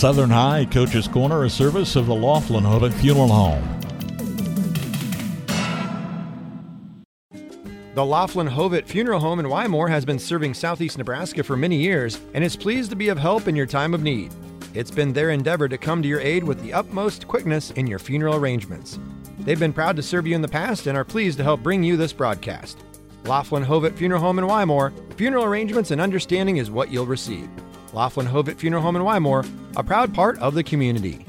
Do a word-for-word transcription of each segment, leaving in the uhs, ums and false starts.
Southern High Coach's Corner, a service of the Laughlin Hovitt Funeral Home. The Laughlin Hovitt Funeral Home in Wymore has been serving southeast Nebraska for many years and is pleased to be of help in your time of need. It's been their endeavor to come to your aid with the utmost quickness in your funeral arrangements. They've been proud to serve you in the past and are pleased to help bring you this broadcast. Laughlin Hovitt Funeral Home in Wymore, funeral arrangements and understanding is what you'll receive. Laughlin Hovitt Funeral Home in Wymore, a proud part of the community.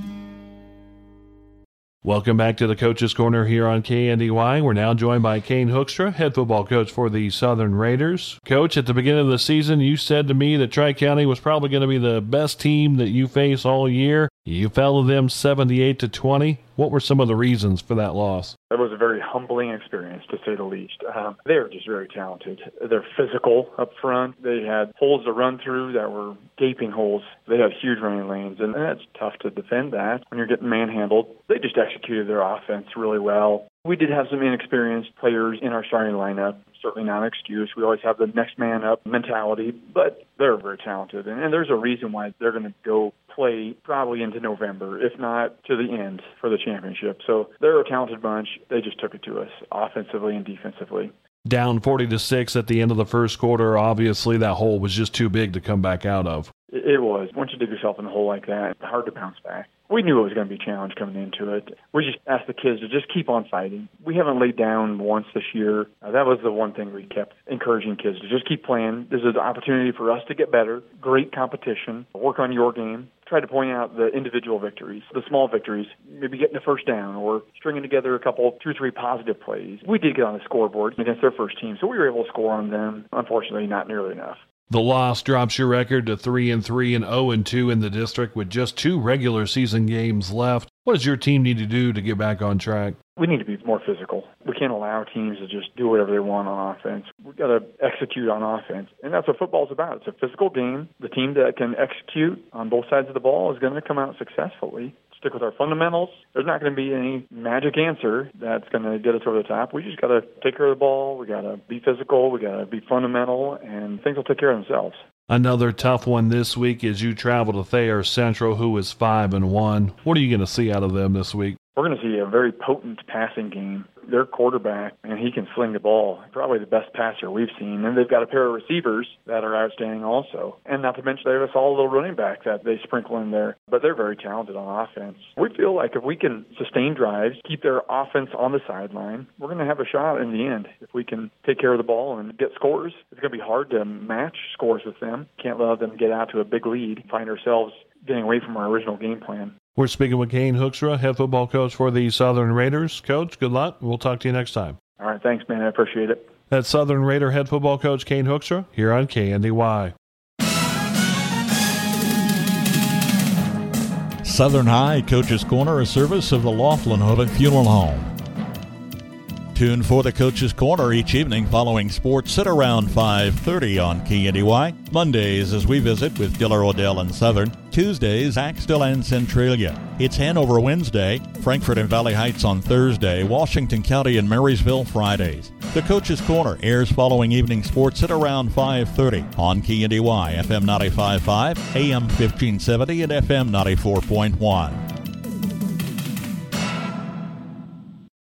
Welcome back to the Coach's Corner here on K N D Y. We're now joined by Kane Hoekstra, head football coach for the Southern Raiders. Coach, at the beginning of the season, you said to me that Tri-County was probably going to be the best team that you face all year. You fell to them seventy-eight to twenty. What were some of the reasons for that loss? It was a very humbling experience, to say the least. Um, they were just very talented. They're physical up front. They had holes to run through that were gaping holes. They had huge running lanes, and that's tough to defend that when you're getting manhandled. They just executed their offense really well. We did have some inexperienced players in our starting lineup. Certainly not an excuse. We always have the next man up mentality, but they're very talented. And, and there's a reason why they're going to go play probably into November, if not to the end for the championship. So they're a talented bunch. They just took it to us offensively and defensively. Down forty to six at the end of the first quarter. Obviously, that hole was just too big to come back out of. It was. Once you dig yourself in a hole like that, it's hard to bounce back. We knew it was going to be a challenge coming into it. We just asked the kids to just keep on fighting. We haven't laid down once this year. Uh, that was the one thing we kept encouraging kids to just keep playing. This is an opportunity for us to get better. Great competition. Work on your game. Try to point out the individual victories, the small victories, maybe getting a first down or stringing together a couple, two or three positive plays. We did get on the scoreboard against their first team, so we were able to score on them. Unfortunately, not nearly enough. The loss drops your record to three and three and zero and two in the district with just two regular season games left. What does your team need to do to get back on track? We need to be more physical. We can't allow teams to just do whatever they want on offense. We've got to execute on offense, and that's what football's about. It's a physical game. The team that can execute on both sides of the ball is going to come out successfully. Stick with our fundamentals. There's not going to be any magic answer that's going to get us over the top. We just got to take care of the ball. We got to be physical. We got to be fundamental, and things will take care of themselves. Another tough one this week as you travel to Thayer Central, who is five and one. What are you going to see out of them this week? We're going to see a very potent passing game. Their quarterback, and he can sling the ball. Probably the best passer we've seen. And they've got a pair of receivers that are outstanding also. And not to mention they have a solid little running back that they sprinkle in there. But they're very talented on offense. We feel like if we can sustain drives, keep their offense on the sideline, we're going to have a shot in the end. If we can take care of the ball and get scores, it's going to be hard to match scores with them. Can't let them get out to a big lead, find ourselves getting away from our original game plan. We're speaking with Kane Hoekstra, head football coach for the Southern Raiders. Coach, good luck. We'll talk to you next time. All right, thanks, man. I appreciate it. That's Southern Raider head football coach Kane Hoekstra here on K N D Y. Southern High Coach's Corner, a service of the Laughlin Hovitt Funeral Home. Tune for the Coach's Corner each evening following sports at around five thirty on K N D Y. Mondays as we visit with Diller Odell and Southern. Tuesdays, Axtell and Centralia. It's Hanover Wednesday, Frankfort and Valley Heights on Thursday, Washington County and Marysville Fridays. The Coach's Corner airs following evening sports at around five thirty on K N D Y, F M ninety-five point five, A M fifteen seventy, and F M ninety-four point one.